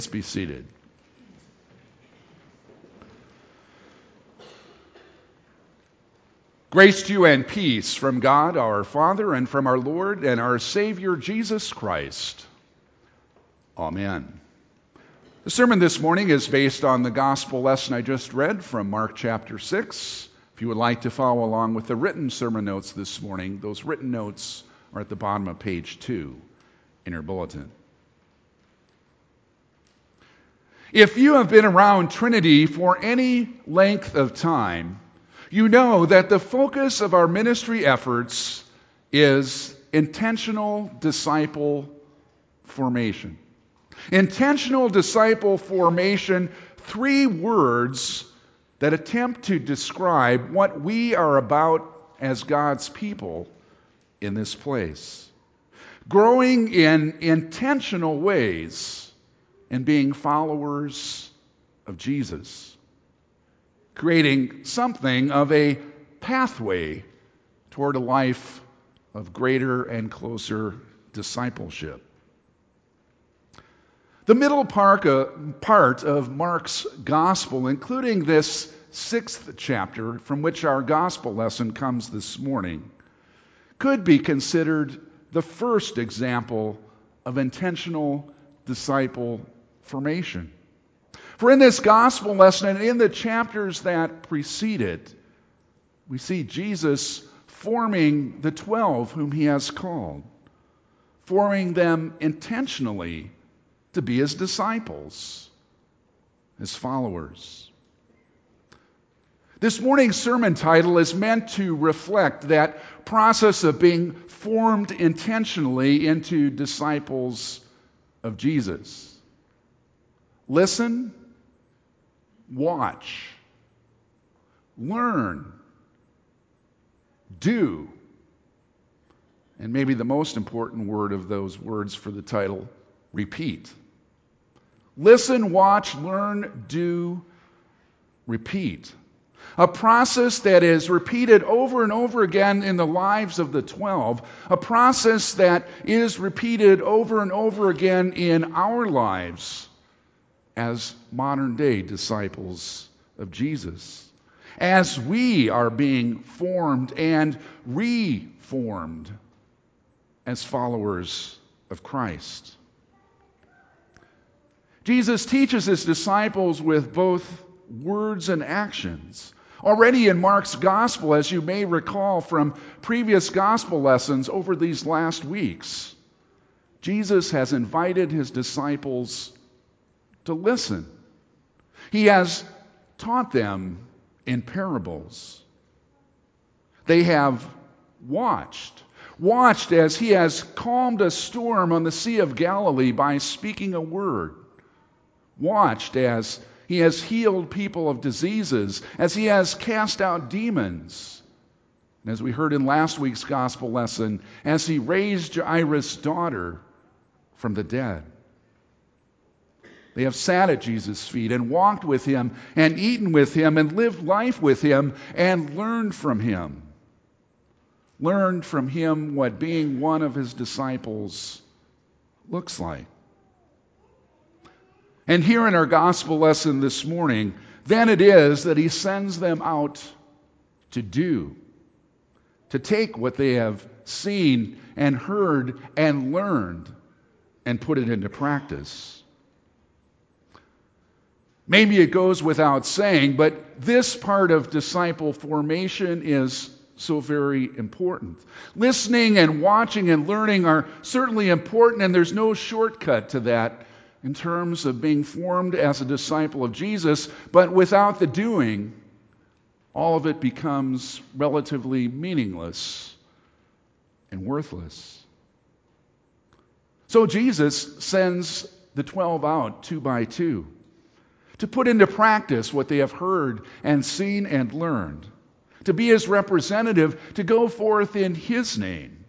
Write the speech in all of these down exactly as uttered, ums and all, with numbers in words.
Let's be seated. Grace to you and peace from God our Father and from our Lord and our Savior Jesus Christ. Amen. The sermon this morning is based on the gospel lesson I just read from Mark chapter six. If you would like to follow along with the written sermon notes this morning, those written notes are at the bottom of page two in your bulletin. If you have been around Trinity for any length of time, you know that the focus of our ministry efforts is intentional disciple formation. Intentional disciple formation, three words that attempt to describe what we are about as God's people in this place. Growing in intentional ways and being followers of Jesus. Creating something of a pathway toward a life of greater and closer discipleship. The middle part of Mark's gospel, including this sixth chapter from which our gospel lesson comes this morning, could be considered the first example of intentional disciple formation. For in this gospel lesson and in the chapters that precede it, we see Jesus forming the twelve whom he has called, forming them intentionally to be his disciples, his followers. This morning's sermon title is meant to reflect that process of being formed intentionally into disciples of Jesus. Listen, watch, learn, do, and maybe the most important word of those words for the title, repeat. Listen, watch, learn, do, repeat. A process that is repeated over and over again in the lives of the twelve, a process that is repeated over and over again in our lives as modern-day disciples of Jesus, as we are being formed and reformed as followers of Christ. Jesus teaches his disciples with both words and actions. Already in Mark's gospel, as you may recall from previous gospel lessons over these last weeks, Jesus has invited his disciples to listen. He has taught them in parables. They have watched, watched as he has calmed a storm on the Sea of Galilee by speaking a word, watched as he has healed people of diseases, as he has cast out demons, and as we heard in last week's gospel lesson, as he raised Jairus' daughter from the dead. They have sat at Jesus' feet and walked with him and eaten with him and lived life with him and learned from him. Learned from him what being one of his disciples looks like. And here in our gospel lesson this morning, then it is that he sends them out to do, to take what they have seen and heard and learned and put it into practice. Maybe it goes without saying, but this part of disciple formation is so very important. Listening and watching and learning are certainly important, and there's no shortcut to that in terms of being formed as a disciple of Jesus, but without the doing, all of it becomes relatively meaningless and worthless. So Jesus sends the twelve out two by two to put into practice what they have heard and seen and learned, to be his representative, to go forth in his name.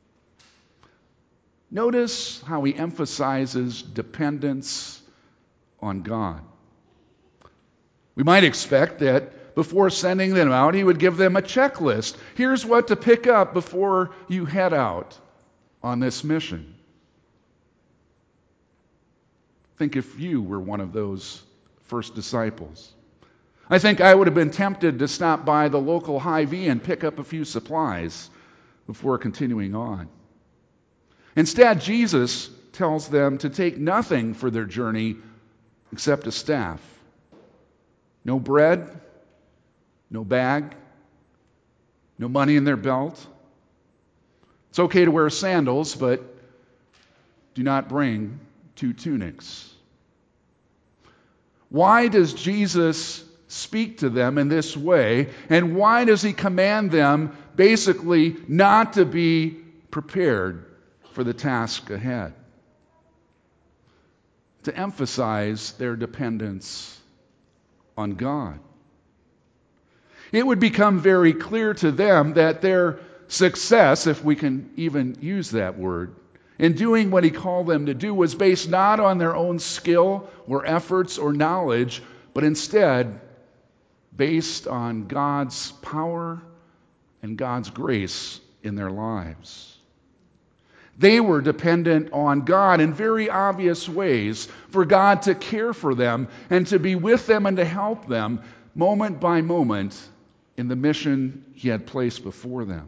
Notice how he emphasizes dependence on God. We might expect that before sending them out, he would give them a checklist. Here's what to pick up before you head out on this mission. Think if you were one of those first disciples. I think I would have been tempted to stop by the local Hy-Vee and pick up a few supplies before continuing on. Instead, Jesus tells them to take nothing for their journey except a staff. No bread, no bag, no money in their belt. It's okay to wear sandals, but do not bring two tunics. Why does Jesus speak to them in this way? And why does he command them basically not to be prepared for the task ahead? To emphasize their dependence on God. It would become very clear to them that their success, if we can even use that word, in doing what he called them to do was based not on their own skill or efforts or knowledge, but instead based on God's power and God's grace in their lives. They were dependent on God in very obvious ways for God to care for them and to be with them and to help them moment by moment in the mission he had placed before them.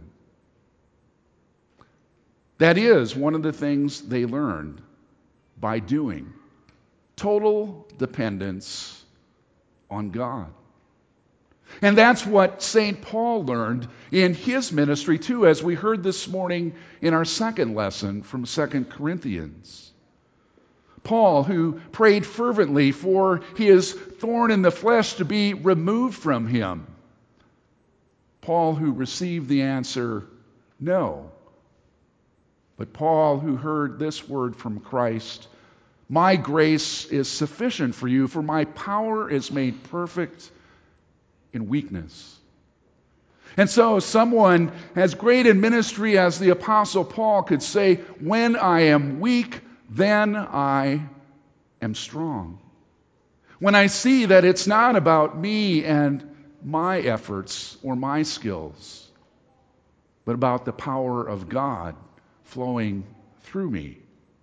That is one of the things they learned by doing. Total dependence on God. And that's what Saint Paul learned in his ministry too, as we heard this morning in our second lesson from Second Corinthians. Paul, who prayed fervently for his thorn in the flesh to be removed from him. Paul, who received the answer, no. But Paul, who heard this word from Christ, my grace is sufficient for you, for my power is made perfect in weakness. And so someone as great in ministry as the Apostle Paul could say, when I am weak, then I am strong. When I see that it's not about me and my efforts or my skills, but about the power of God flowing through me.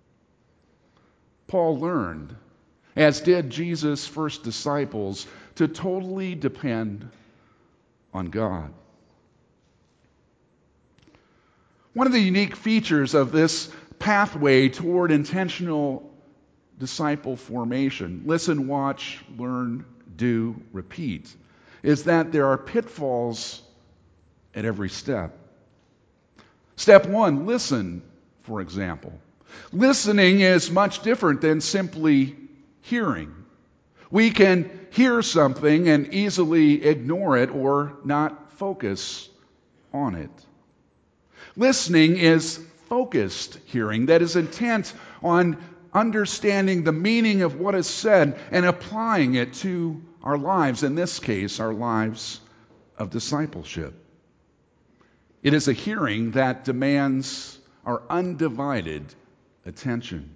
Paul learned, as did Jesus' first disciples, to totally depend on God. One of the unique features of this pathway toward intentional disciple formation, listen, watch, learn, do, repeat, is that there are pitfalls at every step. Step one, listen, for example. Listening is much different than simply hearing. We can hear something and easily ignore it or not focus on it. Listening is focused hearing that is intent on understanding the meaning of what is said and applying it to our lives, in this case, our lives of discipleship. It is a hearing that demands our undivided attention.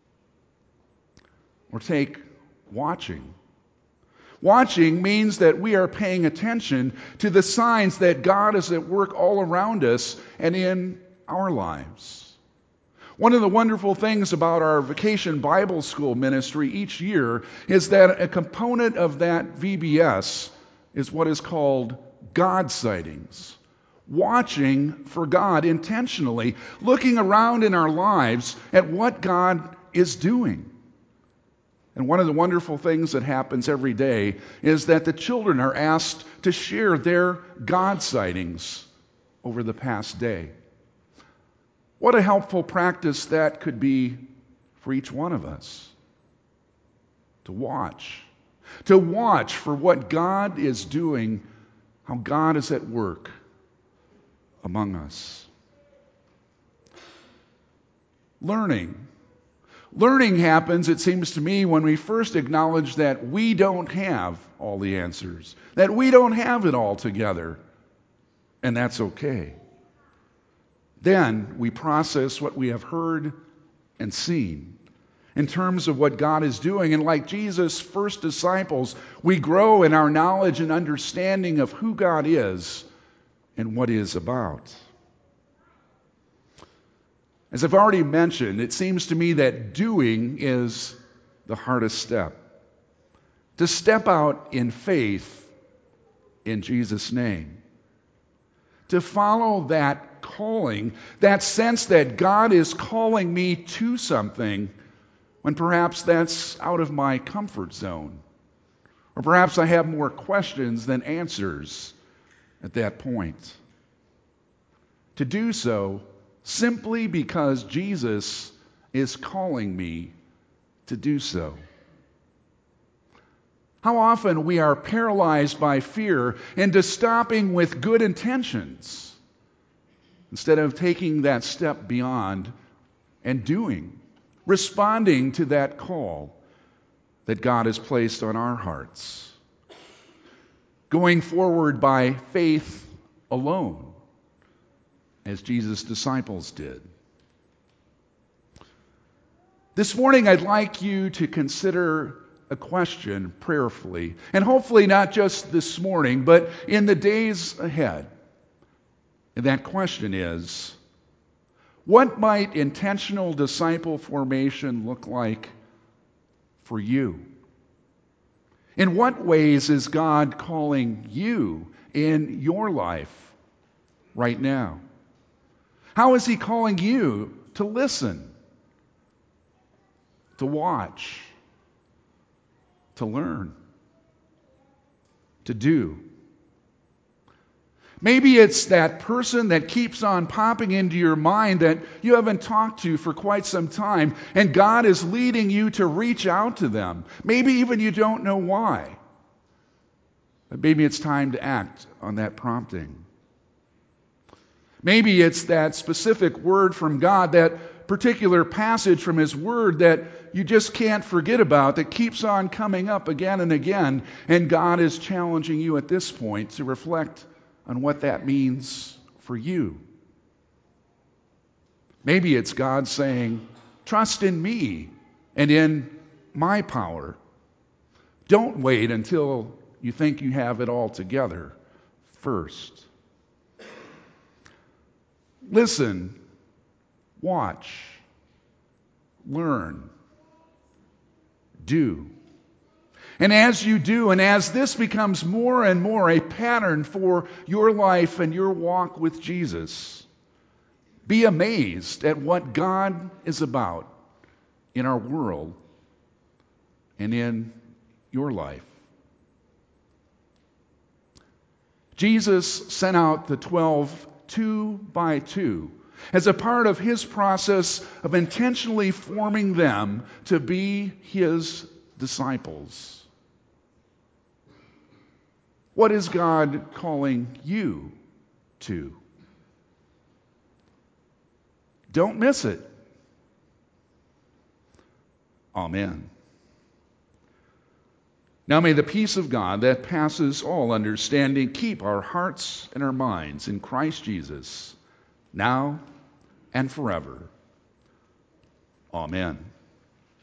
Or take watching. Watching means that we are paying attention to the signs that God is at work all around us and in our lives. One of the wonderful things about our Vacation Bible School ministry each year is that a component of that V B S is what is called God sightings. Watching for God intentionally, looking around in our lives at what God is doing. And one of the wonderful things that happens every day is that the children are asked to share their God sightings over the past day. What a helpful practice that could be for each one of us. To watch. To watch for what God is doing, how God is at work among us. Learning. Learning happens, it seems to me, when we first acknowledge that we don't have all the answers, that we don't have it all together, and that's okay. Then we process what we have heard and seen in terms of what God is doing, and like Jesus' first disciples, we grow in our knowledge and understanding of who God is and what He is about. As I've already mentioned, it seems to me that doing is the hardest step. To step out in faith in Jesus' name. To follow that calling, that sense that God is calling me to something when perhaps that's out of my comfort zone. Or perhaps I have more questions than answers at that point. To do so simply because Jesus is calling me to do so. How often we are paralyzed by fear into stopping with good intentions instead of taking that step beyond and doing, responding to that call that God has placed on our hearts. Going forward by faith alone, as Jesus' disciples did. This morning, I'd like you to consider a question prayerfully, and hopefully not just this morning, but in the days ahead. And that question is, what might intentional disciple formation look like for you? In what ways is God calling you in your life right now? How is He calling you to listen, to watch, to learn, to do? Maybe it's that person that keeps on popping into your mind that you haven't talked to for quite some time, and God is leading you to reach out to them. Maybe even you don't know why. But maybe it's time to act on that prompting. Maybe it's that specific word from God, that particular passage from His Word that you just can't forget about, that keeps on coming up again and again, and God is challenging you at this point to reflect on what that means for you. Maybe it's God saying, trust in me and in my power. Don't wait until you think you have it all together first. Listen, watch, learn, do. And as you do, and as this becomes more and more a pattern for your life and your walk with Jesus, be amazed at what God is about in our world and in your life. Jesus sent out the twelve two by two as a part of His process of intentionally forming them to be His disciples. What is God calling you to? Don't miss it. Amen. Now may the peace of God that passes all understanding keep our hearts and our minds in Christ Jesus, now and forever. Amen.